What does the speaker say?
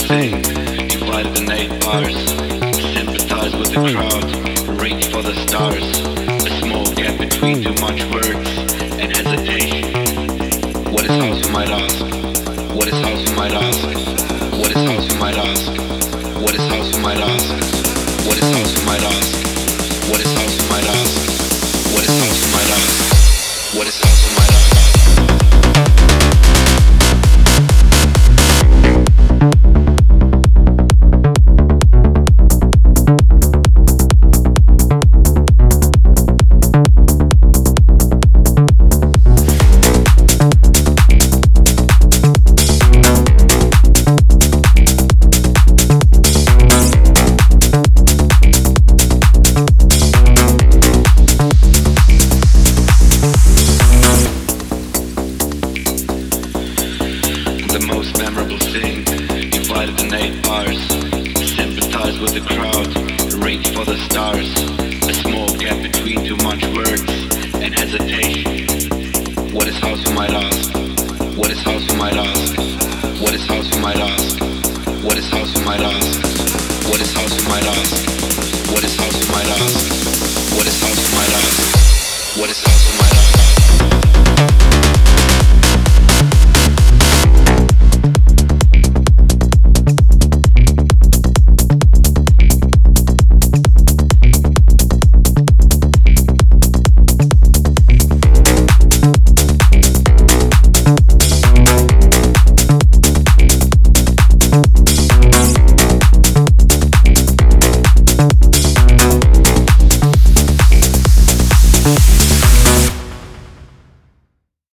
sing, divided in 8 bars. Sympathize with the crowd, reach for the stars. A small gap between too much words and hesitation. What is house, you might ask? What is house, you might ask? What is house, you might ask? What is house, you might ask? What is house, you might ask? What is house, you might ask? What is house, you might ask? What is house, you might ask? The most memorable thing, divided in 8 bars. Sympathize with the crowd, reach for the stars. A small gap between too much words and hesitation. What is house, you might ask? What is house, you might ask? What is house, you might ask? What is house, you might ask? What is house, you might ask? What is house, you might ask? What is house, you might ask? What is house, you might ask?